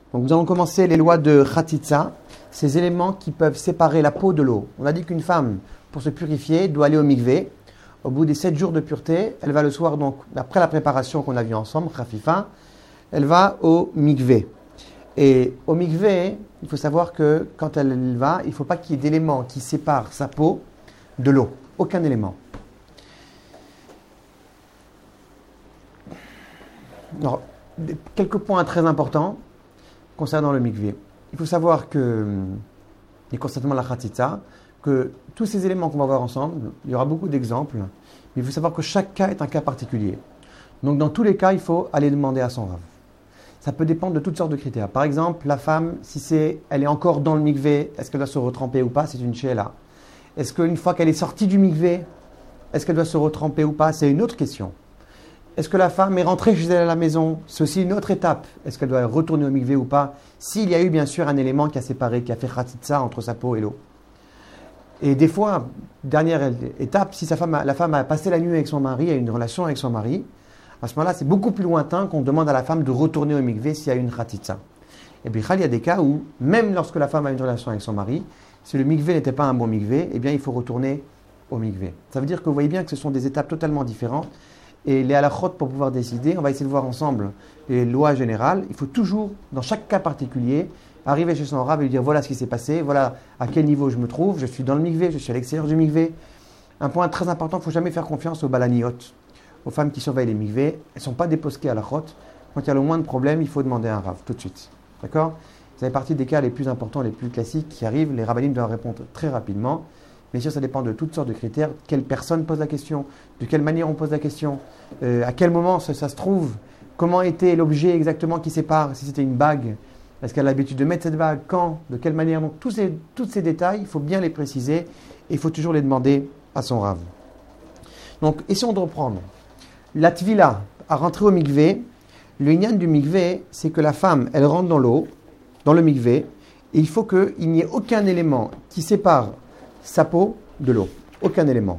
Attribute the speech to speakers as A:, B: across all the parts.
A: Donc nous allons commencer les lois de Khatitsa, ces éléments qui peuvent séparer la peau de l'eau. On a dit qu'une femme, pour se purifier, doit aller au mikvé. Au bout des 7 jours de pureté, elle va le soir, donc après la préparation qu'on a vue ensemble, Khafifa, elle va au mikvé. Et au mikvé, il faut savoir que quand elle va, il ne faut pas qu'il y ait d'éléments qui séparent sa peau de l'eau. Aucun élément. Alors, quelques points très importants concernant le mikvé. Il faut savoir que, et concernant la khatitsa, que tous ces éléments qu'on va voir ensemble, il y aura beaucoup d'exemples, mais il faut savoir que chaque cas est un cas particulier. Donc dans tous les cas, il faut aller demander à son rav. Ça peut dépendre de toutes sortes de critères. Par exemple, la femme, si elle est encore dans le mikvé, est-ce qu'elle doit se retremper ou pas? C'est une she'ela. Est-ce qu'une fois qu'elle est sortie du mikvé, est-ce qu'elle doit se retremper ou pas? C'est une autre question. Est-ce que la femme est rentrée chez elle à la maison? C'est aussi une autre étape. Est-ce qu'elle doit retourner au mikvé ou pas? S'il y a eu bien sûr un élément qui a séparé, qui a fait khatitsa entre sa peau et l'eau. Et des fois, dernière étape, si la femme a passé la nuit avec son mari, a une relation avec son mari, à ce moment-là, c'est beaucoup plus lointain qu'on demande à la femme de retourner au mikvé s'il y a eu une khatitsa. Et puis, il y a des cas où, même lorsque la femme a une relation avec son mari, si le mikvé n'était pas un bon mikvé, eh bien, il faut retourner au mikvé. Ça veut dire que vous voyez bien que ce sont des étapes totalement différentes. Et les halakhot, pour pouvoir décider, on va essayer de voir ensemble les lois générales. Il faut toujours, dans chaque cas particulier, arriver chez son rav et lui dire voilà ce qui s'est passé, voilà à quel niveau je me trouve, je suis dans le mikvé, je suis à l'extérieur du mikvé. Un point très important, il ne faut jamais faire confiance aux balaniot, aux femmes qui surveillent les mikvés. Elles ne sont pas déposquées à la khot. Quand il y a le moindre problème, il faut demander à un rav, tout de suite. D'accord? Ça fait partie des cas les plus importants, les plus classiques qui arrivent. Les rabbinim doivent répondre très rapidement. Bien sûr, ça dépend de toutes sortes de critères. Quelle personne pose la question? De quelle manière on pose la question? À quel moment ça se trouve? Comment était l'objet exactement qui sépare? Si c'était une bague, est-ce qu'elle a l'habitude de mettre cette bague? Quand? De quelle manière? Donc, tous ces détails, il faut bien les préciser et il faut toujours les demander à son rav. Donc, essayons de reprendre. La tvila, à rentrer au mikvé, le inyan du mikvé, c'est que la femme, elle rentre dans l'eau, dans le mikvé, et il faut qu'il n'y ait aucun élément qui sépare sa peau de l'eau. Aucun élément.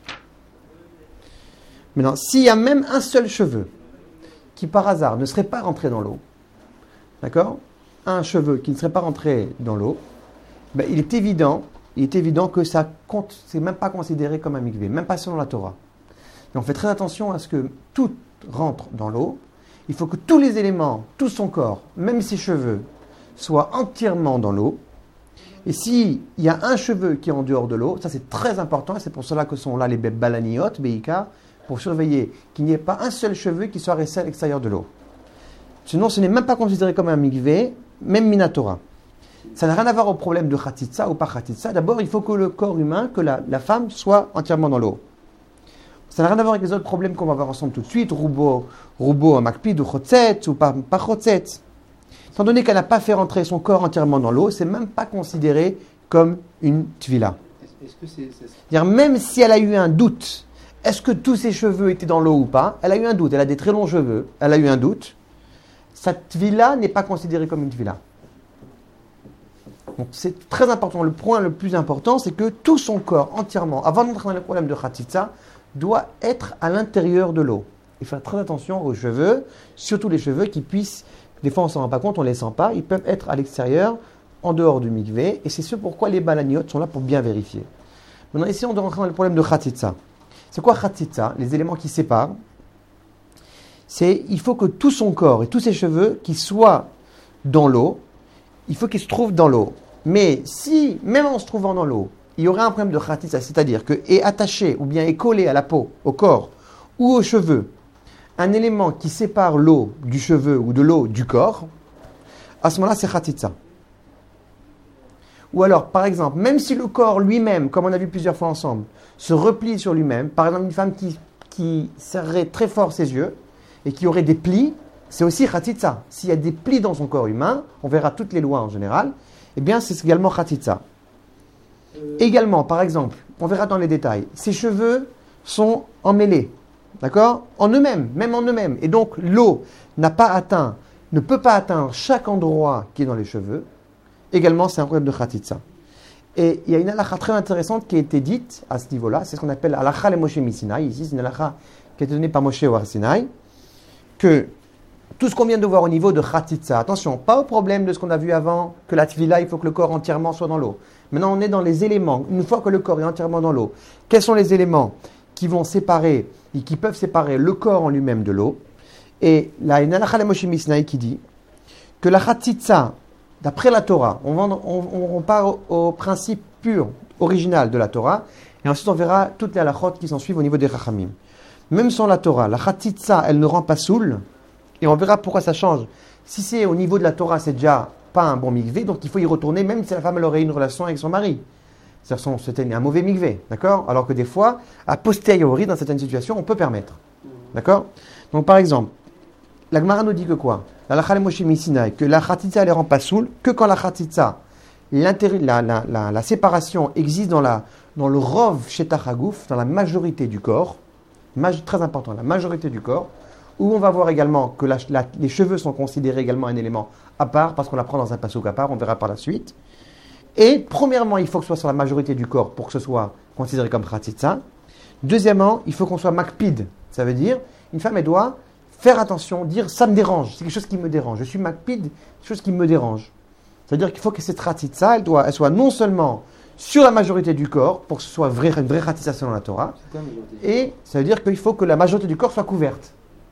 A: Maintenant, s'il y a même un seul cheveu qui, par hasard, ne serait pas rentré dans l'eau, d'accord? Un cheveu qui ne serait pas rentré dans l'eau, ben, il est évident que ça compte, c'est même pas considéré comme un mikvé, même pas selon la Torah. Et on fait très attention à ce que tout rentre dans l'eau. Il faut que tous les éléments, tout son corps, même ses cheveux, soient entièrement dans l'eau. Et s'il y a un cheveu qui est en dehors de l'eau, ça c'est très important, et c'est pour cela que sont là les balaniot, beika, pour surveiller qu'il n'y ait pas un seul cheveu qui soit resté à l'extérieur de l'eau. Sinon, ce n'est même pas considéré comme un mikvé, même minatora. Ça n'a rien à voir au problème de khatitsa ou pas khatitsa. D'abord, il faut que le corps humain, que la femme soit entièrement dans l'eau. Ça n'a rien à voir avec les autres problèmes qu'on va voir ensemble tout de suite, roubo makpid ou chotzetz ou pas chotzetz. Étant donné qu'elle n'a pas fait rentrer son corps entièrement dans l'eau, c'est même pas considéré comme une tvila.
B: Est-ce que
A: c'est-à-dire, même si elle a eu un doute, est-ce que tous ses cheveux étaient dans l'eau ou pas? Elle a eu un doute, elle a des très longs cheveux, elle a eu un doute. Sa tvila n'est pas considérée comme une tvila. Donc c'est très important. Le point le plus important, c'est que tout son corps entièrement, avant d'entrer dans le problème de khatitsa, doit être à l'intérieur de l'eau. Il faut faire très attention aux cheveux, surtout les cheveux qui puissent, des fois on ne s'en rend pas compte, on ne les sent pas, ils peuvent être à l'extérieur, en dehors du mikvé, et c'est ce pourquoi les balaniotes sont là pour bien vérifier. Maintenant, essayons de rentrer dans le problème de khatitsa. C'est quoi khatitsa? Les éléments qui séparent. Il faut que tout son corps et tous ses cheveux qui soient dans l'eau, il faut qu'ils se trouvent dans l'eau. Mais si, même en se trouvant dans l'eau, il y aurait un problème de khatitsa, c'est-à-dire que est attaché ou bien est collé à la peau, au corps ou aux cheveux, un élément qui sépare l'eau du cheveu ou de l'eau du corps, à ce moment-là, c'est khatitsa. Ou alors, par exemple, même si le corps lui-même, comme on a vu plusieurs fois ensemble, se replie sur lui-même, par exemple une femme qui serrerait très fort ses yeux et qui aurait des plis, c'est aussi khatitsa. S'il y a des plis dans son corps humain, on verra toutes les lois en général, eh bien c'est également khatitsa. Également, par exemple, on verra dans les détails, ses cheveux sont emmêlés, d'accord? En eux-mêmes, même en eux-mêmes. Et donc, l'eau ne peut pas atteindre chaque endroit qui est dans les cheveux. Également, c'est un problème de khatitsa. Et il y a une halakha très intéressante qui a été dite à ce niveau-là, c'est ce qu'on appelle halakha le Moshe Misinaï. Ici, c'est une halakha qui a été donnée par Moshe au Har Sinaï, que tout ce qu'on vient de voir au niveau de Khatitsa. Attention, pas au problème de ce qu'on a vu avant, que la Tvila, il faut que le corps entièrement soit dans l'eau. Maintenant, on est dans les éléments. Une fois que le corps est entièrement dans l'eau, quels sont les éléments qui vont séparer et qui peuvent séparer le corps en lui-même de l'eau? Et là, il y a la Moshe Misnaï qui dit que la Khatitsa, d'après la Torah, on part au principe pur, original de la Torah, et ensuite on verra toutes les halachot qui s'en suivent au niveau des Chachamim. Même sans la Torah, la Khatitsa, elle ne rend pas soul, et on verra pourquoi ça change. Si c'est au niveau de la Torah, c'est déjà pas un bon mikvé, donc il faut y retourner, même si la femme elle aurait une relation avec son mari. C'est-à-dire c'était un mauvais mikvé, d'accord? Alors que des fois, a posteriori, dans certaines situations, on peut permettre. D'accord? Donc par exemple, la Gemara nous dit que quoi? La Lachal Moshe Misinaï, que la Khatitsa elle ne rend pas soul, que quand la Khatitsa, la séparation existe dans le Rov Shetach Hagouf, dans la majorité du corps, très important, la majorité du corps, où on va voir également que les cheveux sont considérés également un élément à part, parce qu'on l'apprend dans un passouk à part, on verra par la suite. Et premièrement, il faut que ce soit sur la majorité du corps pour que ce soit considéré comme Khatitsa. Deuxièmement, il faut qu'on soit makpid, ça veut dire, une femme elle doit faire attention, dire ça me dérange, c'est quelque chose qui me dérange, je suis makpid, quelque chose qui me dérange. C'est-à-dire qu'il faut que cette Khatitsa, elle soit non seulement sur la majorité du corps, pour que ce soit une vraie Khatitsa selon la Torah, et ça veut dire qu'il faut que la majorité du corps soit couverte.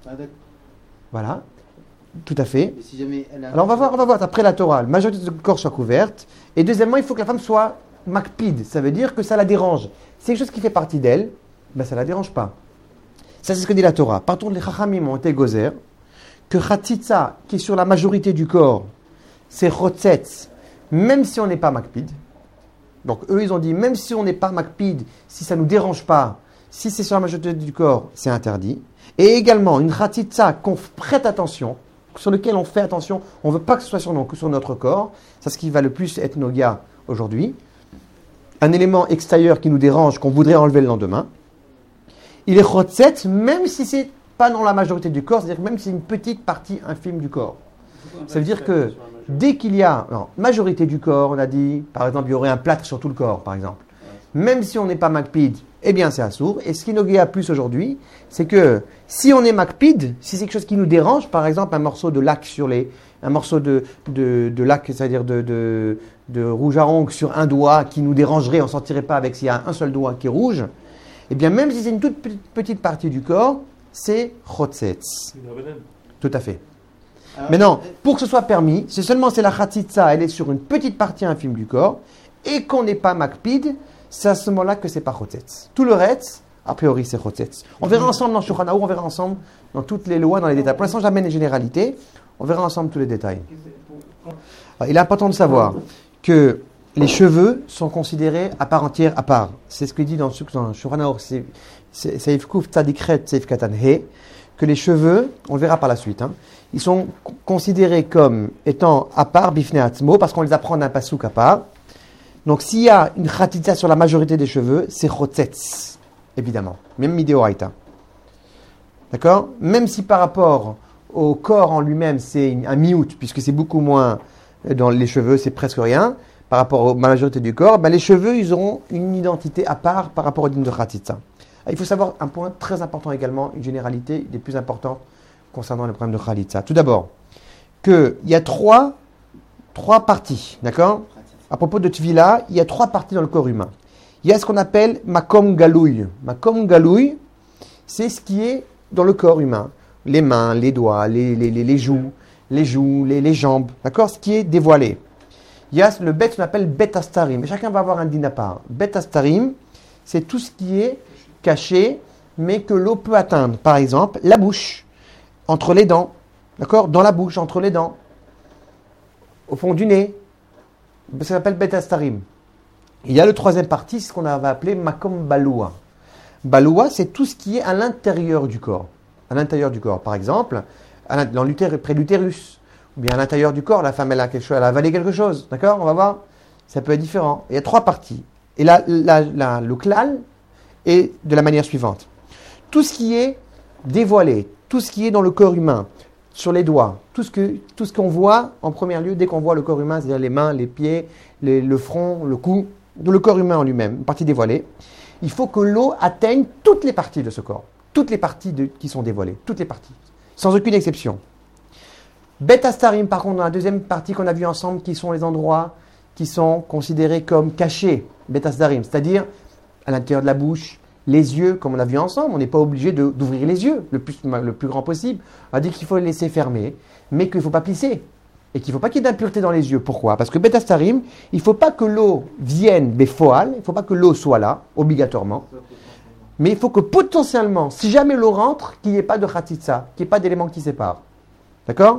A: Voilà, tout à fait.
B: Si jamais
A: alors on va voir, après la Torah, la majorité du corps soit couverte, et deuxièmement, il faut que la femme soit makpid, ça veut dire que ça la dérange. C'est quelque chose qui fait partie d'elle, ben ça la dérange pas. Ça c'est ce que dit la Torah. Par contre, les Chachamim ont été gozer, que Khatitsa, qui est sur la majorité du corps, c'est Chotzetz, même si on n'est pas makpid. Donc eux, ils ont dit, même si on n'est pas makpid, si ça ne nous dérange pas, si c'est sur la majorité du corps, c'est interdit. Et également, une Khatitsa qu'on prête attention, sur lequel on fait attention, on ne veut pas que ce soit sur notre corps, c'est ce qui va le plus être noga aujourd'hui. Un élément extérieur qui nous dérange, qu'on voudrait enlever le lendemain. Il est Chotzetz, même si c'est pas dans la majorité du corps, c'est-à-dire même si c'est une petite partie infime du corps. Ça veut dire que dès qu'il y a majorité du corps, on a dit, par exemple, il y aurait un plâtre sur tout le corps, par exemple. Même si on n'est pas makpid, eh bien c'est assour. Et ce qui nous guette plus aujourd'hui, c'est que si on est makpid, si c'est quelque chose qui nous dérange, par exemple un morceau de lac un morceau de lac, c'est-à-dire de rouge à ongles sur un doigt qui nous dérangerait, on ne sentirait pas avec s'il y a un seul doigt qui est rouge, eh bien même si c'est une toute petite partie du corps, c'est chotzetz. Tout à fait. Maintenant, pour que ce soit permis, c'est la Khatitsa, elle est sur une petite partie infime du corps, et qu'on n'est pas makpid, c'est à ce moment-là que c'est pas chotzetz. Tout le reste, a priori, c'est chotzetz. On verra ensemble dans Shulchan Arour, on verra ensemble dans toutes les lois, dans les détails. Pour l'instant, j'amène les généralités, on verra ensemble tous les détails. Alors, il est important de savoir que les cheveux sont considérés à part entière, à part. C'est ce qu'il dit dans Shulchan Arour, c'est Seif Kuf Tzadikret Seif Katan He, que les cheveux, on le verra par la suite, ils sont considérés comme étant à part, bifne atzmo, parce qu'on les apprend d'un passouk à part. Donc s'il y a une Khatitsa sur la majorité des cheveux, c'est chotzetz, évidemment, même midéoraita. D'accord? Même si par rapport au corps en lui-même, c'est un miout, puisque c'est beaucoup moins dans les cheveux, c'est presque rien, par rapport à la majorité du corps, les cheveux, ils auront une identité à part par rapport au din de Khatitsa. Il faut savoir un point très important également, une généralité des plus importantes concernant le problème de Khatitsa. Tout d'abord, qu'il y a trois parties, d'accord? À propos de Tvila, il y a 3 parties dans le corps humain. Il y a ce qu'on appelle Makom Galouy. Makom Galouy, c'est ce qui est dans le corps humain. Les mains, les doigts, les joues, les jambes, d'accord? Ce qui est dévoilé. Il y a le bet qu'on appelle Bet Astarim. Et chacun va avoir un din à part. Bet Astarim, c'est tout ce qui est caché, mais que l'eau peut atteindre. Par exemple, la bouche, entre les dents, d'accord? Dans la bouche, entre les dents, au fond du nez. Ça s'appelle Bet Astarim. Il y a le 3e partie, c'est ce qu'on va appeler Makom Baloua. Baloua, c'est tout ce qui est à l'intérieur du corps. À l'intérieur du corps, par exemple, près de l'utérus, ou bien à l'intérieur du corps, la femme elle a avalé quelque chose, d'accord? On va voir, ça peut être différent. Il y a 3 parties. Et là, le klal est de la manière suivante. Tout ce qui est dévoilé, tout ce qui est dans le corps humain, sur les doigts, tout ce qu'on voit en premier lieu dès qu'on voit le corps humain, c'est-à-dire les mains, les pieds, le front, le cou, le corps humain en lui-même, une partie dévoilée, il faut que l'eau atteigne toutes les parties de ce corps, toutes les parties qui sont dévoilées, toutes les parties, sans aucune exception. Bet Astarim, par contre, dans la deuxième partie qu'on a vue ensemble, qui sont les endroits qui sont considérés comme cachés, Bet Astarim, c'est-à-dire à l'intérieur de la bouche, les yeux, comme on a vu ensemble, on n'est pas obligé d'ouvrir les yeux le plus grand possible. On a dit qu'il faut les laisser fermer, mais qu'il ne faut pas plisser. Et qu'il ne faut pas qu'il y ait d'impureté dans les yeux. Pourquoi? Parce que Bet Astarim, il ne faut pas que l'eau vienne Befoal, il ne faut pas que l'eau soit là, obligatoirement. Mais il faut que potentiellement, si jamais l'eau rentre, qu'il n'y ait pas de Khatitsa, qu'il n'y ait pas d'éléments qui séparent. D'accord?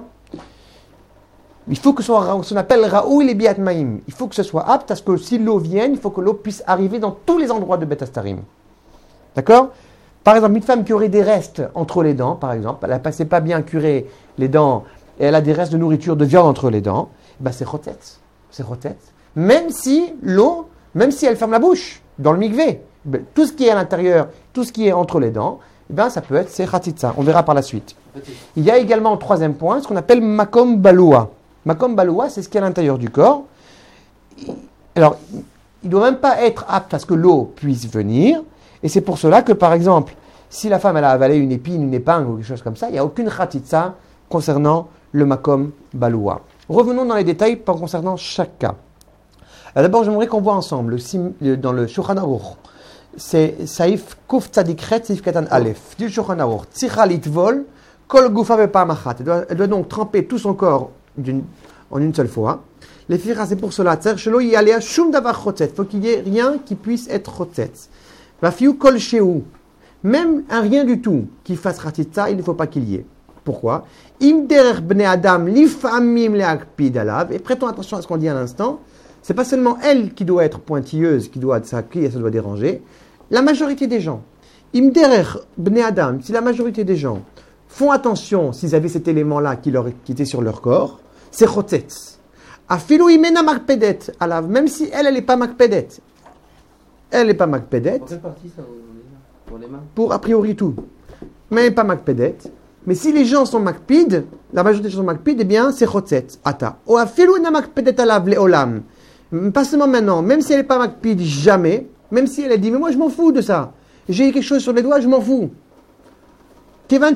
A: Il faut que ce qu'on appelle Raoul et Biat Maïm. Il faut que ce soit apte parce que si l'eau vient, il faut que l'eau puisse arriver dans tous les endroits de Bet Astarim. D'accord? Par exemple, une femme qui aurait des restes entre les dents, par exemple, elle n'a passé pas bien curé les dents et elle a des restes de nourriture, de viande entre les dents, ben c'est chotetz. C'est chotetz. Même si l'eau, même si elle ferme la bouche, dans le mikvé, ben, tout ce qui est à l'intérieur, tout ce qui est entre les dents, ben ça peut être c'est khatitsa. On verra par la suite. Il y a également au troisième point ce qu'on appelle makom baloua. Makom baloua, c'est ce qui est à l'intérieur du corps. Alors, il ne doit même pas être apte à ce que l'eau puisse venir. Et c'est pour cela que, par exemple, si la femme elle a avalé une épine, une épingle ou quelque chose comme ça, il n'y a aucune khatitsa concernant le makom baloua. Revenons dans les détails concernant chaque cas. D'abord, j'aimerais qu'on voit ensemble dans le Shulchan Aruch. C'est Saïf Kuf Tzadikret Saïf Katan Aleph. Du Shulchan Aruch. Tzicha litvol kol gufa bepam achat. Elle doit donc tremper tout son corps en une seule fois. Les filles, c'est pour cela. Shelo yalea shum davar chotzet. Il faut qu'il y ait rien qui puisse être chotzet. Va fiu kol sheu. Même un rien du tout qui fasse ratitza, il ne faut pas qu'il y ait. Pourquoi? Im derer bnei adam lifamim leakpid alav. Et prêtons attention à ce qu'on dit à l'instant. C'est pas seulement elle qui doit être pointilleuse, qui ça doit déranger. La majorité des gens. Im derer bnei adam. Si la majorité des gens font attention s'ils avaient cet élément-là qui était sur leur corps, c'est chotetz. Afilu imena makpedet alav. Même si elle n'est pas makpedet. Elle n'est pas makpedet.
B: Pour quelle partie ça pour les mains?
A: Pour a priori tout. Mais elle n'est pas makpedet. Mais si les gens sont makpid, la majorité des gens sont makpid, eh bien c'est chotetz. Ata. O afilu ina makpedet alav leolam. Pas seulement maintenant, même si elle n'est pas makpid, jamais. Même si elle a dit, mais moi je m'en fous de ça. J'ai quelque chose sur les doigts, je m'en fous. Étant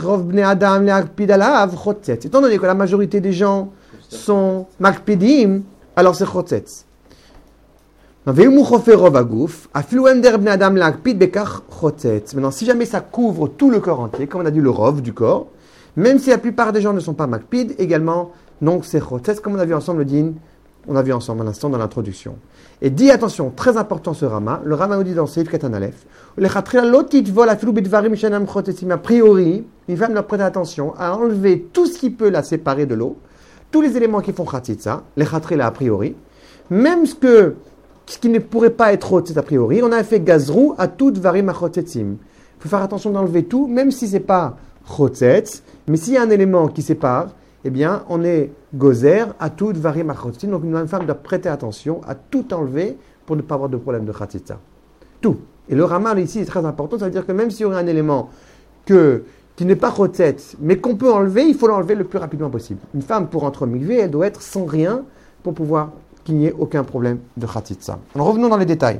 A: donné que la majorité des gens sont makpidim, alors c'est chotetz. Maintenant, si jamais ça couvre tout le corps entier, comme on a dit le rov du corps, même si la plupart des gens ne sont pas makpid, également, donc c'est chotetz, comme on a vu ensemble le din, on a vu ensemble à l'instant dans l'introduction. Et dit, attention, très important ce Rama, le Rama nous dit dans Seif Katan Aleph, a priori, une femme doit prêter attention à enlever tout ce qui peut la séparer de l'eau, tous les éléments qui font khatitsa, les khatrila a priori, même ce qui ne pourrait pas être chotetz a priori, on a fait gazrou à tout varim achotetzim. Il faut faire attention d'enlever tout, même si ce n'est pas chotetz, mais s'il y a un élément qui sépare, eh bien, on est gozer à tout varim achotetzim. Donc, une femme doit prêter attention à tout enlever pour ne pas avoir de problème de khatitsa. Tout. Et le Rama ici est très important, ça veut dire que même s'il y aurait un élément qui n'est pas chotetz, mais qu'on peut enlever, il faut l'enlever le plus rapidement possible. Une femme, pour entrer au mikvé, elle doit être sans rien pour pouvoir qu'il n'y ait aucun problème de khatitsa. Alors revenons dans les détails.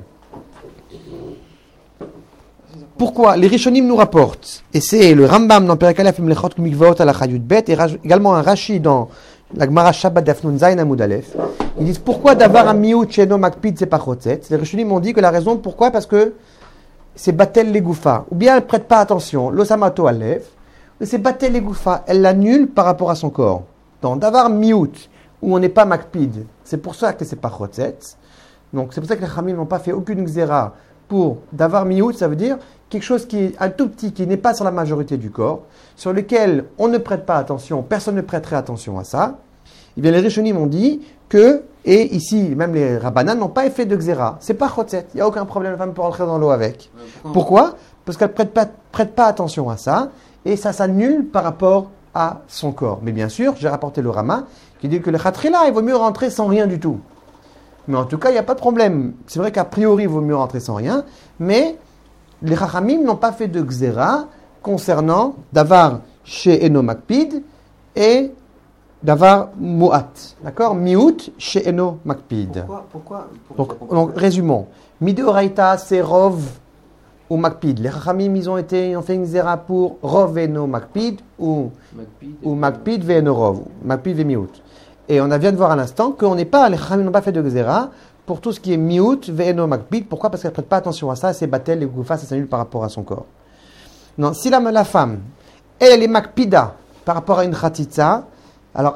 A: Pourquoi? Les Rishonim nous rapportent, et c'est le Rambam dans Perek Aleph Mlechot Mikvaot ala Chayut Bet, et également un Rashi dans la Gemara Shabbat Dafnun Zayin Amud Aleph. Ils disent pourquoi d'avoir un miout sheno makpid c'est pas chotetz. Les Rishonim ont dit que la raison pourquoi, parce que c'est batel les goufa, ou bien elle prête pas attention, l'osamato Aleph, mais c'est batel les goufa, elle l'annule par rapport à son corps. Donc d'avoir miout où on n'est pas makpid, c'est pour ça que c'est pas chotetz. Donc c'est pour ça que les Chamim n'ont pas fait aucune xéra pour d'avoir miout, ça veut dire quelque chose qui est un tout petit, qui n'est pas sur la majorité du corps, sur lequel on ne prête pas attention, personne ne prêterait attention à ça. Eh bien les Rishonim ont dit que, et ici même les Rabbanan n'ont pas fait de xéra, c'est pas chotetz, il n'y a aucun problème, la femme peut rentrer dans l'eau avec. Pourquoi? Parce qu'elle prête pas attention à ça, et ça s'annule par rapport à son corps. Mais bien sûr, j'ai rapporté le Rama, qui dit que le khatrila, il vaut mieux rentrer sans rien du tout. Mais en tout cas, il n'y a pas de problème. C'est vrai qu'a priori, il vaut mieux rentrer sans rien, mais les Chachamim n'ont pas fait de xéra concernant d'avar chez Eno Makpid et d'avar Mu'at. D'accord? Mi'ut chez Eno Makpid.
B: Pourquoi
A: Donc, résumons. Mideoraita, c'est Rov ou Makpid. Les Chachamim, ils ont fait une zéra pour Rov Ve'eno Makpid ou Makpid Ve'eno Rov, Makpid Ve'miut. Et on vient de voir à l'instant que les Chachamim n'ont pas fait de zéra pour tout ce qui est Miut Ve'eno Makpid. Pourquoi? Parce qu'elle ne prête pas attention à ça, c'est Batel, les Goufa, ça s'annule par rapport à son corps. Non, si la femme, elle est Makpida par rapport à une Khatitsa, alors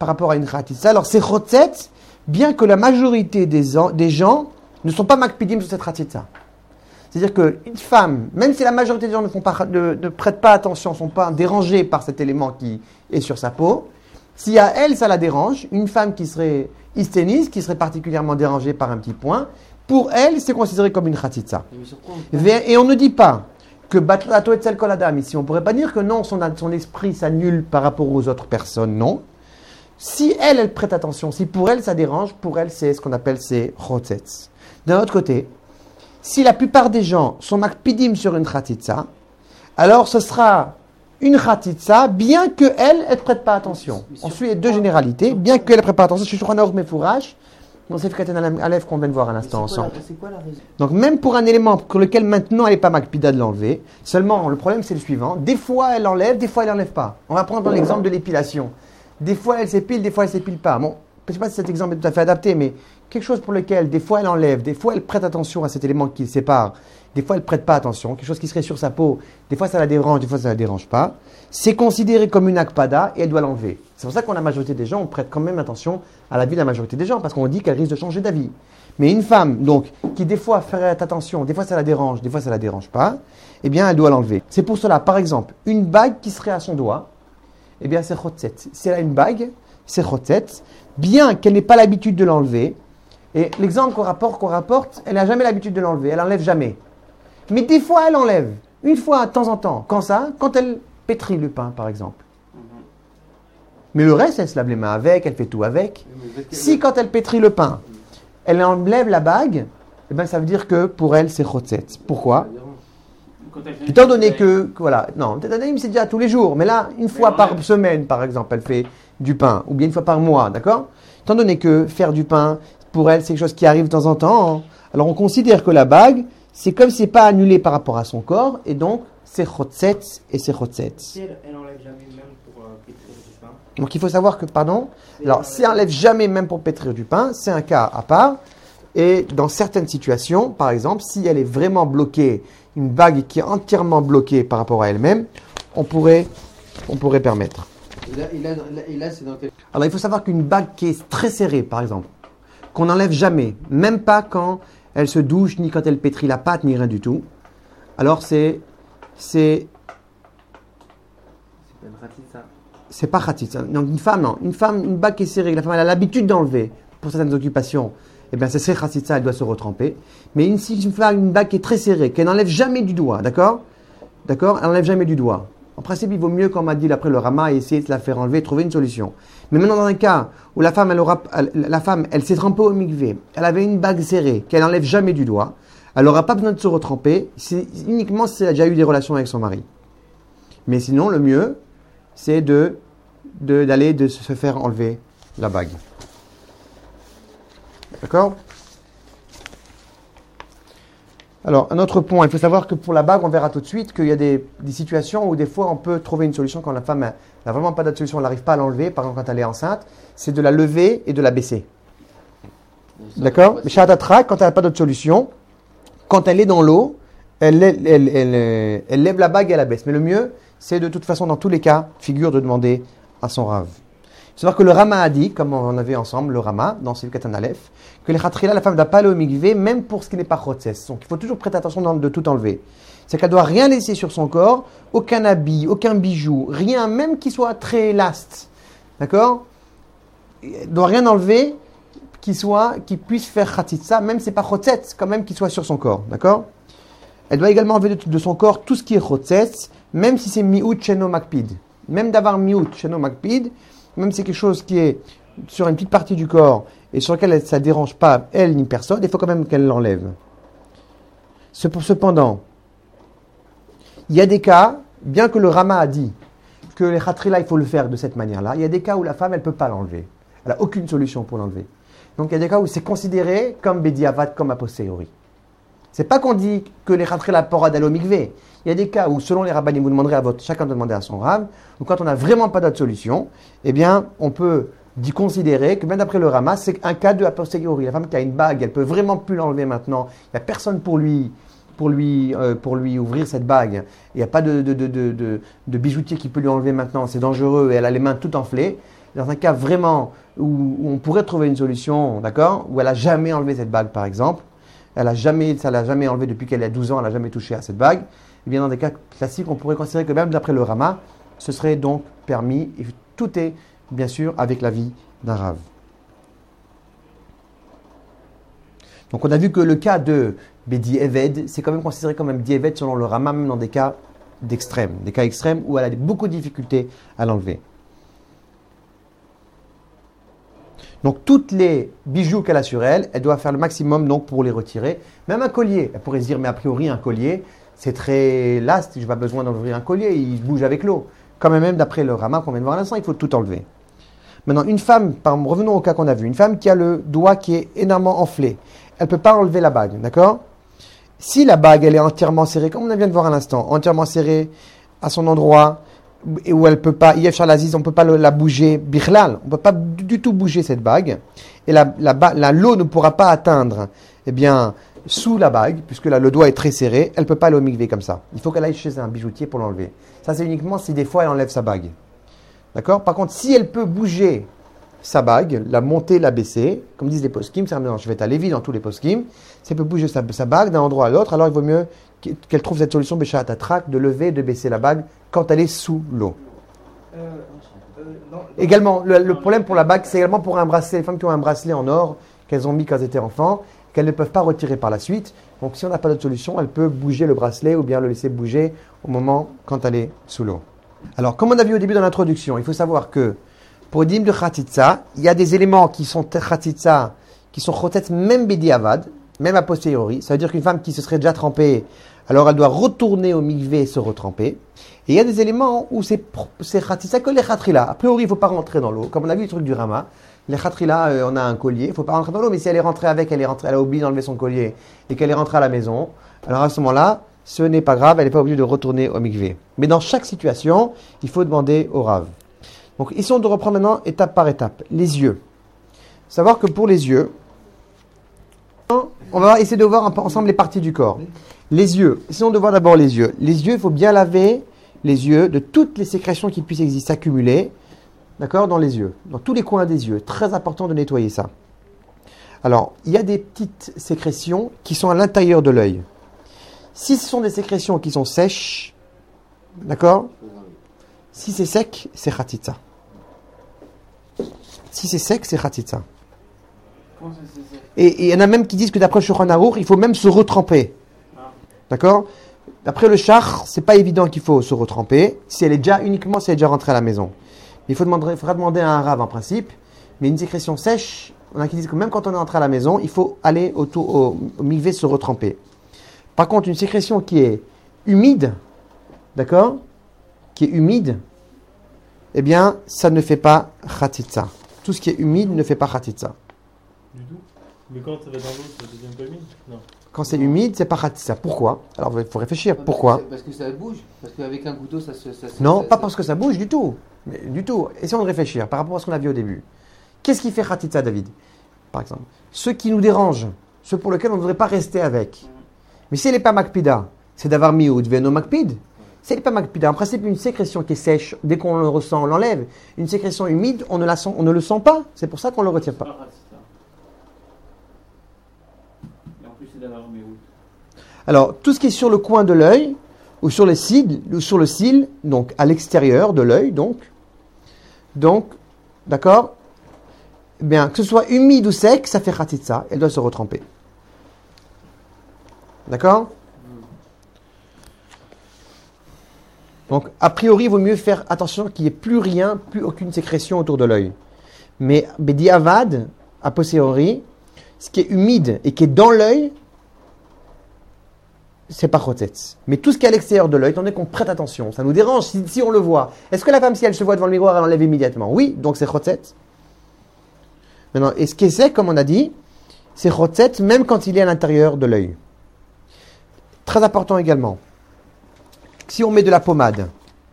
A: c'est Chotzet, bien que la majorité des gens ne sont pas Makpidim sur cette Khatitsa. C'est-à-dire qu'une femme, même si la majorité des gens ne prêtent pas attention, ne sont pas dérangés par cet élément qui est sur sa peau, si à elle ça la dérange, une femme qui serait hysténiste, qui serait particulièrement dérangée par un petit point, pour elle c'est considéré comme une Khatitsa. Et on ne dit pas que Batlato et Tsel Koladam, ici on ne pourrait pas dire que non, son esprit s'annule par rapport aux autres personnes, non. Si elle prête attention, si pour elle ça dérange, pour elle c'est ce qu'on appelle ses Chotzets. D'un autre côté, si la plupart des gens sont makpidim sur une khatitsa, alors ce sera une khatitsa, bien qu'elle ne prête pas attention. On suit les deux généralités, bien qu'elle ne prête pas attention. Je suis sur un ordre mefourash, dans Seif Katan Aleph qu'on vient de voir à l'instant ensemble.
B: C'est quoi la raison?
A: Donc même pour un élément pour lequel maintenant elle n'est pas makpida de l'enlever, seulement le problème c'est le suivant, des fois elle enlève, des fois elle n'enlève pas. On va prendre dans l'exemple de l'épilation. Des fois elle s'épile, des fois elle ne s'épile pas. Bon, je ne sais pas si cet exemple est tout à fait adapté, mais quelque chose pour lequel des fois elle enlève, des fois elle prête attention à cet élément qui le sépare, des fois elle ne prête pas attention, quelque chose qui serait sur sa peau, des fois ça la dérange, des fois ça ne la dérange pas, c'est considéré comme une akpada et elle doit l'enlever. C'est pour ça qu'on la majorité des gens, on prête quand même attention à la vie de la majorité des gens, parce qu'on dit qu'elle risque de changer d'avis. Mais une femme, donc, qui des fois ferait attention, des fois ça la dérange, des fois ça ne la dérange pas, eh bien elle doit l'enlever. C'est pour cela, par exemple, une bague qui serait à son doigt, eh bien c'est chotzet. Si elle a une bague, c'est chotzet, bien qu'elle n'ait pas l'habitude de l'enlever. Et l'exemple qu'on rapporte, elle n'a jamais l'habitude de l'enlever, elle n'enlève jamais. Mais des fois, elle enlève, une fois de temps en temps. Quand ça? Quand elle pétrit le pain, par exemple. Mais le reste, elle se lave les mains avec, elle fait tout avec. Si quand elle pétrit le pain, elle enlève la bague, eh bien, ça veut dire que pour elle, c'est chotzet. Pourquoi? Étant donné que voilà, non, c'est déjà tous les jours, mais là, une fois par semaine, par exemple, elle fait du pain, ou bien une fois par mois, d'accord? Étant donné que faire du pain, pour elle, c'est quelque chose qui arrive de temps en temps, alors on considère que la bague, c'est comme si c'est pas annulé par rapport à son corps, et donc c'est chotzet et c'est chotzet.
B: Si elle enlève jamais même pour pétrir du pain.
A: Donc il faut savoir que, alors si elle enlève jamais même pour pétrir du pain, c'est un cas à part, et dans certaines situations, par exemple, si elle est vraiment bloquée, une bague qui est entièrement bloquée par rapport à elle-même, on pourrait permettre.
B: Et là, c'est dans quel...
A: Alors il faut savoir qu'une bague qui est très serrée, par exemple, qu'on n'enlève jamais, même pas quand elle se douche, ni quand elle pétrit la pâte, ni rien du tout, alors c'est
B: pas une khatitsa.
A: C'est pas khatitsa. Donc une femme, non. Une bague qui est serrée, la femme elle a l'habitude d'enlever pour certaines occupations, eh bien c'est khatitsa, elle doit se retremper. Mais si une femme une bague qui est très serrée, qu'elle n'enlève jamais du doigt, d'accord? D'accord? Elle n'enlève jamais du doigt. En principe, il vaut mieux, comme on m'a dit après le Rama, essayer de la faire enlever, trouver une solution. Mais maintenant, dans un cas où la femme, elle s'est trempée au mikvé, elle avait une bague serrée, qu'elle n'enlève jamais du doigt, elle n'aura pas besoin de se retremper, c'est uniquement si elle a déjà eu des relations avec son mari. Mais sinon, le mieux, c'est de se faire enlever la bague. D'accord? Alors, un autre point, il faut savoir que pour la bague, on verra tout de suite qu'il y a des situations où des fois on peut trouver une solution quand la femme n'a vraiment pas d'autre solution, elle n'arrive pas à l'enlever, par exemple quand elle est enceinte, c'est de la lever et de la baisser. D'accord? Mais Shahadatrak, quand elle n'a pas d'autre solution, quand elle est dans l'eau, elle lève la bague et elle la baisse. Mais le mieux, c'est de toute façon, dans tous les cas, figure de demander à son rave. Il faut savoir que le Rama a dit, comme on avait ensemble, le Rama, dans Seif Katan Aleph, que les khatrila, la femme ne doit pas aller au mikvé, même pour ce qui n'est pas chotzes. Donc il faut toujours prêter attention de tout enlever. C'est qu'elle ne doit rien laisser sur son corps, aucun habit, aucun bijou, rien, même qui soit très élaste. D'accord? Elle ne doit rien enlever qui puisse faire khatitsa, même si ce n'est pas chotzes, quand même qu'il soit sur son corps. D'accord? Elle doit également enlever de son corps tout ce qui est chotzes, même si c'est mi'ut sheno makpid. Même d'avoir mi'ut sheno makpid, même si c'est quelque chose qui est sur une petite partie du corps et sur lequel ça ne dérange pas elle ni personne, il faut quand même qu'elle l'enlève. Cependant, il y a des cas, bien que le Rama a dit que les khatrila, il faut le faire de cette manière-là, il y a des cas où la femme, elle ne peut pas l'enlever. Elle n'a aucune solution pour l'enlever. Donc il y a des cas où c'est considéré comme bediavad, comme a posteriori. C'est pas qu'on dit que les khatri porad al mikvé. Il y a des cas où, selon les rabbanim, vous demanderez chacun de demander à son rab, ou quand on n'a vraiment pas d'autre solution, eh bien, on peut d'y considérer que même d'après le Rama, c'est un cas de a posteriori. La femme qui a une bague, elle peut vraiment plus l'enlever maintenant. Il n'y a personne pour lui ouvrir cette bague. Il n'y a pas de bijoutier qui peut lui enlever maintenant. C'est dangereux et elle a les mains toutes enflées. Dans un cas vraiment où on pourrait trouver une solution, d'accord, où elle n'a jamais enlevé cette bague, par exemple, ça l'a jamais enlevé depuis qu'elle a 12 ans, elle n'a jamais touché à cette bague. Et bien dans des cas classiques, on pourrait considérer que même d'après le Rama, ce serait donc permis. Et tout est bien sûr avec l'avis d'un Rav. Donc on a vu que le cas de Bedi Eved, c'est quand même considéré comme un Bedi Eved selon le Rama, même dans des cas d'extrême, des cas extrêmes où elle a beaucoup de difficultés à l'enlever. Donc toutes les bijoux qu'elle a sur elle, elle doit faire le maximum donc pour les retirer. Même un collier, elle pourrait se dire mais a priori un collier, c'est très last, je n'ai pas besoin d'ouvrir un collier, il bouge avec l'eau. Quand même d'après le Rama qu'on vient de voir à l'instant, il faut tout enlever. Maintenant, une femme, revenons au cas qu'on a vu, une femme qui a le doigt qui est énormément enflé, elle ne peut pas enlever la bague, d'accord? Si la bague, elle est entièrement serrée, comme on vient de voir à l'instant, entièrement serrée à son endroit, et où elle ne peut pas, Yef Shalaziz, on ne peut pas la bouger, Bichlal, on ne peut pas du tout bouger cette bague, et l'eau ne pourra pas atteindre, eh bien, sous la bague, puisque là, le doigt est très serré, elle ne peut pas aller au mikvé comme ça. Il faut qu'elle aille chez un bijoutier pour l'enlever. Ça, c'est uniquement si des fois elle enlève sa bague. D'accord? Par contre, si elle peut bouger sa bague, la monter, la baisser, comme disent les poskim, c'est un chevet à Lévi dans tous les poskim, si elle peut bouger sa bague d'un endroit à l'autre, alors il vaut mieux qu'elle trouve cette solution Béchat Atrak, de lever, de baisser la bague quand elle est sous l'eau. Également, le problème pour la bague, c'est également pour un bracelet. Les femmes qui ont un bracelet en or, qu'elles ont mis quand elles étaient enfants, qu'elles ne peuvent pas retirer par la suite. Donc si on n'a pas d'autre solution, elle peut bouger le bracelet ou bien le laisser bouger au moment quand elle est sous l'eau. Alors, comme on a vu au début dans l'introduction, il faut savoir que pour le dîme de Khatitsa, il y a des éléments qui sont Khatitsa, qui sont Chotet même Bediavad, même a posteriori. Ça veut dire qu'une femme qui se serait déjà trempée, alors elle doit retourner au mikvé et se retremper. Et il y a des éléments où c'est Khatitsa que les Khatrila. A priori, il ne faut pas rentrer dans l'eau. Comme on a vu le truc du Rama, les Khatrila, on a un collier, il ne faut pas rentrer dans l'eau, mais si elle est rentrée avec, elle a oublié d'enlever son collier et qu'elle est rentrée à la maison, alors à ce moment-là, ce n'est pas grave, elle n'est pas obligée de retourner au mikvé. Mais dans chaque situation, il faut demander au Rav. Donc ici, on doit reprendre maintenant étape par étape. Les yeux. Savoir que pour les yeux, on va essayer de voir ensemble les parties du corps. Les yeux. Ici, on doit voir d'abord les yeux. Les yeux, il faut bien laver les yeux de toutes les sécrétions qui puissent exister, s'accumuler, d'accord, dans les yeux, dans tous les coins des yeux. Très important de nettoyer ça. Alors, il y a des petites sécrétions qui sont à l'intérieur de l'œil. Si ce sont des sécrétions qui sont sèches, d'accord? Si c'est sec, c'est khatitsa. Si c'est sec, c'est khatitsa. Et il y en a même qui disent que d'après le Shulchan Aruch, il faut même se retremper. D'accord? D'après le char, c'est pas évident qu'il faut se retremper. Si elle est déjà rentrée à la maison. Il faudra demander à un rave en principe. Mais une sécrétion sèche, on a qui disent que même quand on est entré à la maison, il faut aller au mikvé se retremper. Par contre, une sécrétion qui est humide, d'accord, qui est humide, eh bien, ça ne fait pas khatitsa. Tout ce qui est humide ne fait pas khatitsa.
C: Du tout. Mais quand ça va dans l'eau, ça devient pas humide? Non.
A: Quand c'est humide, c'est pas khatitsa. Pourquoi? Alors, il faut réfléchir. Pourquoi?
B: Parce que ça bouge. Parce qu'avec un couteau, ça se.
A: Non, pas parce que ça bouge du tout. Mais, du tout. Essayons de réfléchir par rapport à ce qu'on a vu au début. Qu'est-ce qui fait khatitsa, David? Par exemple, ceux qui nous dérangent, ceux pour lesquels on ne devrait pas rester avec. Mais si elle n'est pas makpida, c'est d'avoir mis ou deveno makpid. Si elle n'est pas makpida, en principe, une sécrétion qui est sèche, dès qu'on le ressent, on l'enlève. Une sécrétion humide, on ne le sent pas. C'est pour ça qu'on ne le retire pas.
C: Et en plus, c'est d'avoir mis où?
A: Alors, tout ce qui est sur le coin de l'œil, ou sur le cil, donc à l'extérieur de l'œil, donc, d'accord, eh bien, que ce soit humide ou sec, ça fait khatitsa, elle doit se retremper. D'accord? Donc, a priori, il vaut mieux faire attention qu'il n'y ait plus rien, plus aucune sécrétion autour de l'œil. Mais, Bedi Avad, a posteriori, ce qui est humide et qui est dans l'œil, c'est pas chotetz. Mais tout ce qui est à l'extérieur de l'œil, étant donné qu'on prête attention, ça nous dérange si on le voit. Est-ce que la femme, si elle se voit devant le miroir, elle enlève immédiatement? Oui, donc c'est chotetz. Maintenant, et ce qui est sec, comme on a dit, c'est chotetz même quand il est à l'intérieur de l'œil. Très important également. Si on met de la pommade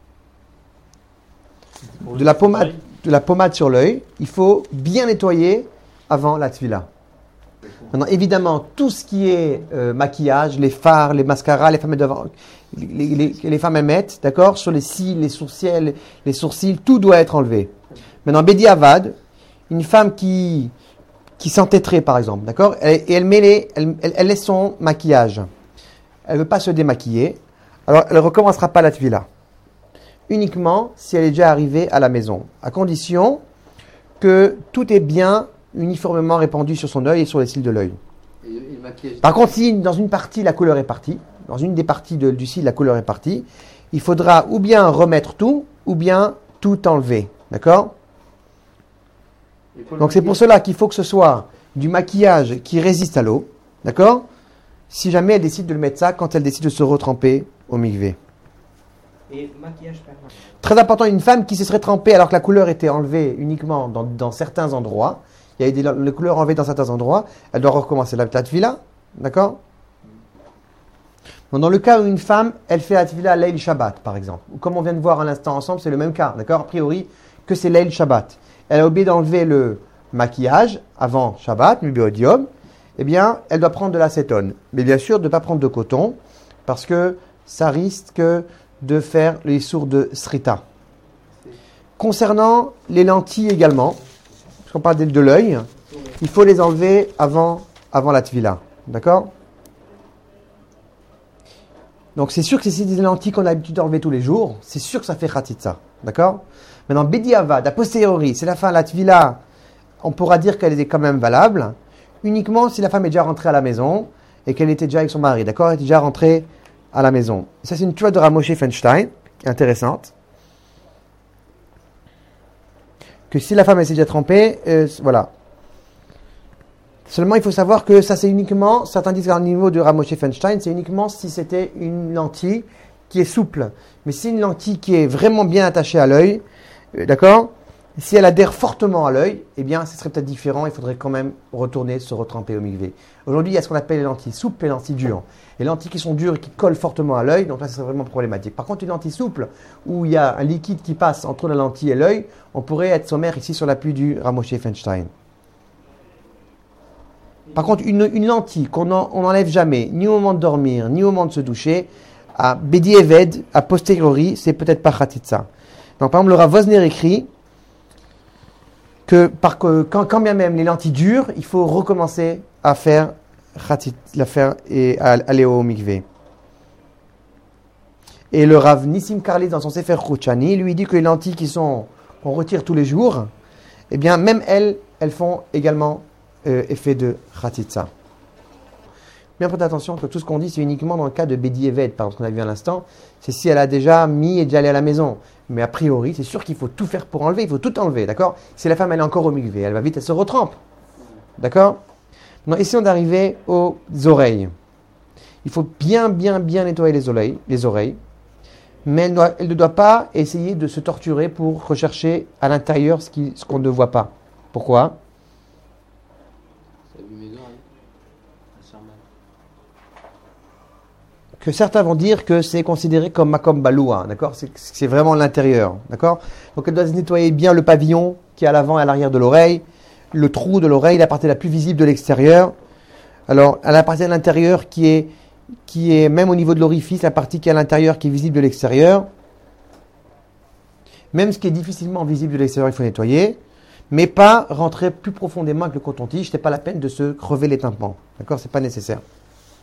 A: sur l'œil, il faut bien nettoyer avant la tvila. Maintenant, évidemment, tout ce qui est maquillage, les fards, les mascaras, les femmes elles mettent, d'accord, sur les cils, les sourcils, tout doit être enlevé. Maintenant, Bedi Avad, une femme qui s'entêterait, par exemple, d'accord, et elle laisse son maquillage. Elle ne veut pas se démaquiller, alors elle ne recommencera pas la tvila. Uniquement si elle est déjà arrivée à la maison, à condition que tout est bien uniformément répandu sur son œil et sur les cils de l'œil. Par contre, si dans une partie la couleur est partie, dans une des parties du cil la couleur est partie, il faudra ou bien remettre tout, ou bien tout enlever. D'accord ? Donc c'est pour cela qu'il faut que ce soit du maquillage qui résiste à l'eau. D'accord ? Si jamais elle décide de le mettre ça, quand elle décide de se retremper au mikvé.
D: Et maquillage permanent.
A: Très important, une femme qui se serait trempée alors que la couleur était enlevée uniquement dans certains endroits. Il y a les couleurs enlevées dans certains endroits. Elle doit recommencer la tvila. D'accord ? Donc, dans le cas où une femme, elle fait la tvila Leil Shabbat, par exemple. Ou comme on vient de voir à l'instant ensemble, c'est le même cas. D'accord ? A priori, que c'est Leil Shabbat. Elle a oublié d'enlever le maquillage avant Shabbat, Mubiodium. Eh bien, elle doit prendre de l'acétone. Mais bien sûr, de ne pas prendre de coton, parce que ça risque de faire les sourds de srita. Concernant les lentilles également, parce qu'on parle de l'œil, il faut les enlever avant la tvila. D'accord ? Donc c'est sûr que si c'est des lentilles qu'on a l'habitude d'enlever tous les jours, c'est sûr que ça fait khatitsa. D'accord ? Maintenant, Bedi Avad, a posteriori, c'est la fin de la tvila, on pourra dire qu'elle est quand même valable, uniquement si la femme est déjà rentrée à la maison et qu'elle était déjà avec son mari. D'accord ? Elle était déjà rentrée à la maison. Ça, c'est une tuile de Rav Moshe Feinstein, qui est intéressante. Que si la femme elle s'est déjà trempée, voilà. Seulement, il faut savoir que ça, c'est uniquement, certains disent qu'au niveau de Rav Moshe Feinstein, c'est uniquement si c'était une lentille qui est souple. Mais si une lentille qui est vraiment bien attachée à l'œil, d'accord ? Si elle adhère fortement à l'œil, eh bien, ce serait peut-être différent. Il faudrait quand même retourner se retremper au mikvé. Aujourd'hui, il y a ce qu'on appelle les lentilles souples et les lentilles dures. Les lentilles qui sont dures et qui collent fortement à l'œil, donc là, ce serait vraiment problématique. Par contre, une lentille souple, où il y a un liquide qui passe entre la lentille et l'œil, on pourrait être sommaire ici sur l'appui du Rav Moshe Feinstein. Par contre, une lentille qu'on n'enlève jamais, ni au moment de dormir, ni au moment de se doucher, à Bedi Eved, à posteriori, c'est peut-être pas khatitsa. Donc, par exemple, le Rav Wosner écrit que quand bien même les lentilles durent, il faut recommencer à faire et à aller au mikvé. Et le Rav Nissim Karlitz dans son Sefer Chouchani, lui dit que les lentilles qu'on retire tous les jours, eh bien même elles font également effet de khatitsa. Bien prêtez attention que tout ce qu'on dit, c'est uniquement dans le cas de Bedi Eved, par exemple, qu'on a vu à l'instant. C'est si elle a déjà mis et déjà allée à la maison. Mais a priori, c'est sûr qu'il faut tout faire pour enlever, il faut tout enlever, d'accord ? Si la femme, elle est encore au mikvé, elle va vite, elle se retrempe. D'accord ? Maintenant, essayons d'arriver aux oreilles. Il faut bien nettoyer les oreilles. Mais elle ne doit pas essayer de se torturer pour rechercher à l'intérieur ce qu'on ne voit pas. Pourquoi ? Que certains vont dire que c'est considéré comme makom baloua, d'accord ? C'est vraiment l'intérieur, d'accord ? Donc elle doit se nettoyer bien le pavillon qui est à l'avant et à l'arrière de l'oreille, le trou de l'oreille, la partie la plus visible de l'extérieur. Alors, à la partie de l'intérieur qui est même au niveau de l'orifice, la partie qui est à l'intérieur qui est visible de l'extérieur. Même ce qui est difficilement visible de l'extérieur, il faut nettoyer, mais pas rentrer plus profondément avec le coton-tige. C'est pas la peine de se crever les tympans, d'accord ? C'est pas nécessaire, d'accord ?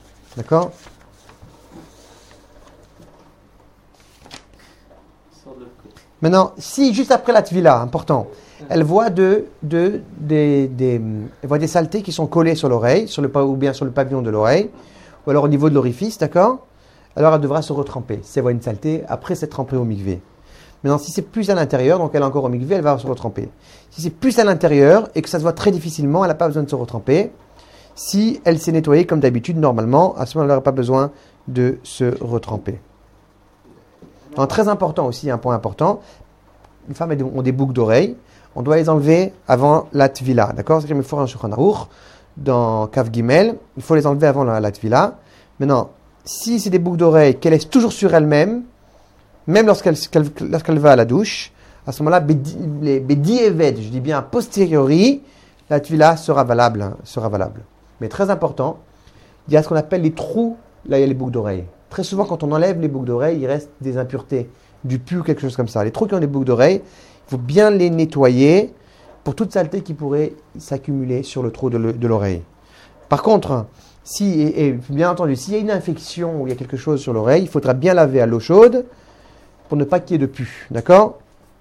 A: Maintenant, si juste après la tvila, important, elle voit elle voit des saletés qui sont collées sur l'oreille, ou bien sur le pavillon de l'oreille, ou alors au niveau de l'orifice, d'accord ? Alors elle devra se retremper. Si elle voit une saleté, après s'être trempée au mikvé. Maintenant, si c'est plus à l'intérieur, donc elle est encore au mikvé, elle va se retremper. Si c'est plus à l'intérieur et que ça se voit très difficilement, elle n'a pas besoin de se retremper. Si elle s'est nettoyée comme d'habitude, normalement, à ce moment-là, elle n'aura pas besoin de se retremper. Donc, très important aussi, un point important, les femmes ont des boucles d'oreilles, on doit les enlever avant la tvila, d'accord ? C'est comme il faut un Shulchan Aruch dans Kav Gimel, il faut les enlever avant la tvila. Maintenant, si c'est des boucles d'oreilles qu'elle laisse toujours sur elle-même, même lorsqu'elle va à la douche, à ce moment-là, les bedi'evet, je dis bien a posteriori, la tvila sera valable. Mais très important, il y a ce qu'on appelle les trous, là il y a les boucles d'oreilles. Très souvent, quand on enlève les boucles d'oreilles, il reste des impuretés, du pu ou quelque chose comme ça. Les trous qui ont des boucles d'oreilles, il faut bien les nettoyer pour toute saleté qui pourrait s'accumuler sur le trou de l'oreille. Par contre, et bien entendu, s'il y a une infection ou il y a quelque chose sur l'oreille, il faudra bien laver à l'eau chaude pour ne pas qu'il y ait de pu. D'accord ?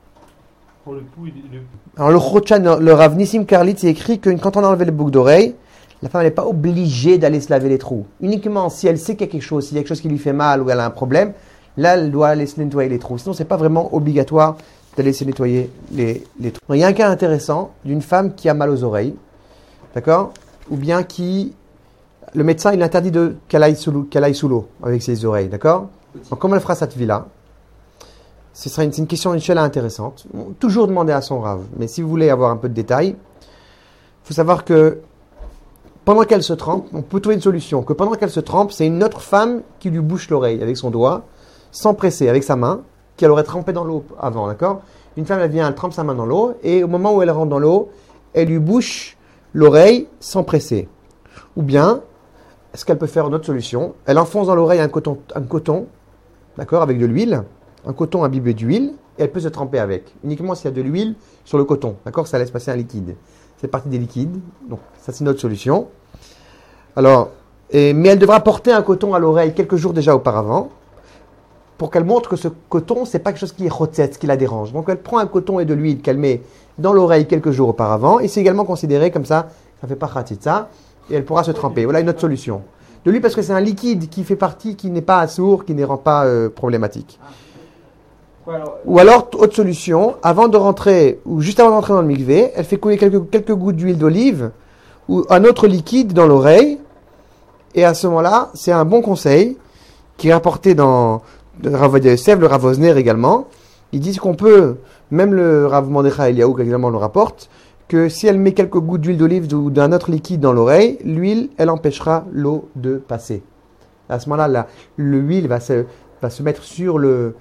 C: Pour le pouls,
A: Alors le Chochan, le Rav Nissim Karlitz, il écrit que quand on a enlevé les boucles d'oreilles, la femme n'est pas obligée d'aller se laver les trous. Uniquement si elle sait qu'il y a quelque chose, s'il y a quelque chose qui lui fait mal ou elle a un problème, là elle doit aller se nettoyer les trous. Sinon, ce n'est pas vraiment obligatoire d'aller se nettoyer les trous. Il y a un cas intéressant d'une femme qui a mal aux oreilles, d'accord ? Ou bien le médecin il interdit qu'elle aille sous l'eau avec ses oreilles, d'accord ? Donc comment elle fera cette vie-là ? C'est une question Inch'Allah intéressante. Toujours demander à son Rav. Mais si vous voulez avoir un peu de détails, il faut savoir que pendant qu'elle se trempe, on peut trouver une solution. Que pendant qu'elle se trempe, c'est une autre femme qui lui bouche l'oreille avec son doigt, sans presser, avec sa main, qu'elle aurait trempé dans l'eau avant, d'accord ? Une femme, elle vient, elle trempe sa main dans l'eau, et au moment où elle rentre dans l'eau, elle lui bouche l'oreille sans presser. Ou bien, ce qu'elle peut faire, une autre solution, elle enfonce dans l'oreille un coton, d'accord, avec de l'huile, un coton imbibé d'huile, et elle peut se tremper avec. Uniquement s'il y a de l'huile sur le coton, d'accord, ça laisse passer un liquide. C'est partie des liquides, donc ça c'est une autre solution. Alors, mais elle devra porter un coton à l'oreille quelques jours déjà auparavant, pour qu'elle montre que ce coton, c'est pas quelque chose qui est chotzetz, qui la dérange. Donc elle prend un coton et de l'huile qu'elle met dans l'oreille quelques jours auparavant, et c'est également considéré comme ça fait pas khatitza, et elle pourra se tremper. Voilà une autre solution. De l'huile parce que c'est un liquide qui fait partie, qui n'est pas assourd, qui ne rend pas problématique. Ou alors, autre solution, avant de rentrer, ou juste avant d'entrer dans le mikvé, elle fait couler quelques gouttes d'huile d'olive, ou un autre liquide dans l'oreille, et à ce moment-là, c'est un bon conseil, qui est rapporté dans le Rav Yosef, le Rav Osner également. Ils disent qu'on peut, même le Rav Mordechai Eliaou également le rapporte, que si elle met quelques gouttes d'huile d'olive ou d'un autre liquide dans l'oreille, l'huile, elle empêchera l'eau de passer. À ce moment-là, l'huile va se mettre sur le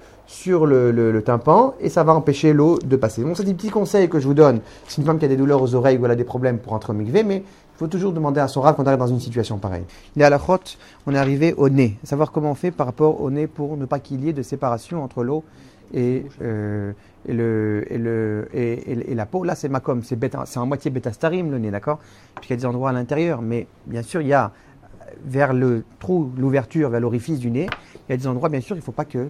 A: tympan et ça va empêcher l'eau de passer. Bon, c'est des petits conseils que je vous donne. C'est une femme qui a des douleurs aux oreilles ou elle a des problèmes pour entrer au mikvé, mais il faut toujours demander à son Rav quand on arrive dans une situation pareille. Il est à la chote, on est arrivé au nez. Savoir comment on fait par rapport au nez pour ne pas qu'il y ait de séparation entre l'eau et la peau. Là, c'est makom, c'est en moitié bétastarim le nez, d'accord ? Puisqu'il y a des endroits à l'intérieur, mais bien sûr, il y a vers le trou, l'ouverture, vers l'orifice du nez, il y a des endroits, bien sûr, il ne faut pas que